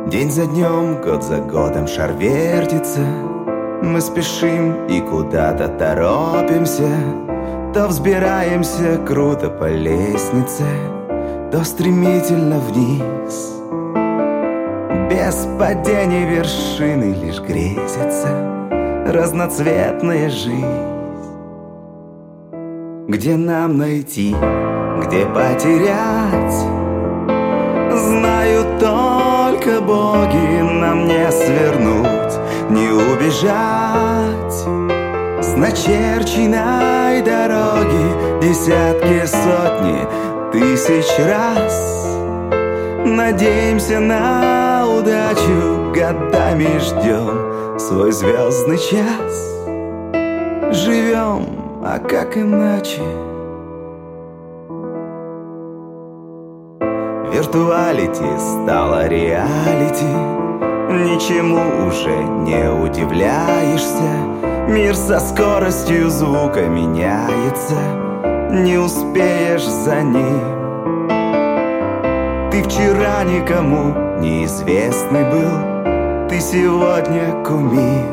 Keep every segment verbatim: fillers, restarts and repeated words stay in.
День за днем, год за годом шар вертится. Мы спешим и куда-то торопимся. То взбираемся круто по лестнице, то стремительно вниз. Без падения вершины лишь грезится разноцветная жизнь. Где нам найти, где потерять, знают только боги. Нам не свернуть, не убежать с начерченной дороги. Десятки, сотни, тысяч раз надеемся на удачу, годами ждем свой звездный час. Живем, а как иначе? Виртуалити стало реалити, ничему уже не удивляешься. Мир со скоростью звука меняется, не успеешь за ним. Ты вчера никому неизвестный был, ты сегодня кумир.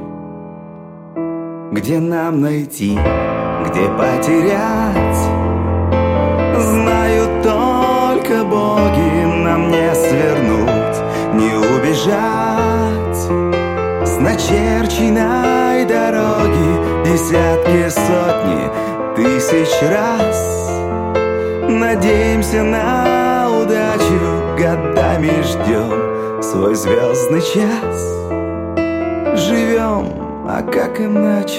Где нам найти, где потерять, знают только боги. Нам не свернуть, не убежать с начерченной дороги. Десятки, сотни, тысяч раз надеемся на удачу, годами ждем свой звездный час. Живем, а как иначе?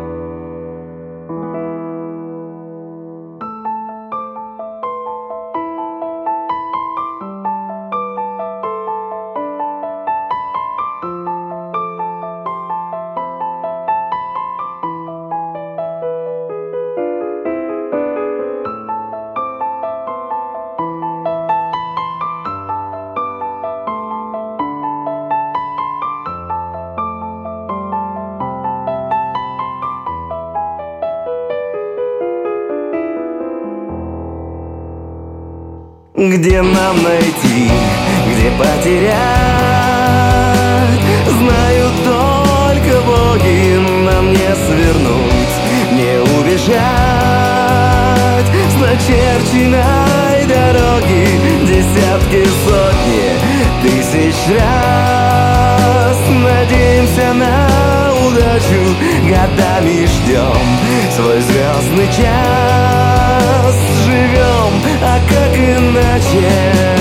Где нам найти, где потерять, знают только боги. Нам не свернуть, не убежать с начерченной дороги. Десятки, сотни, тысяч раз надеемся на удачу, годами ждем свой звездный час. Живем, а как иначе?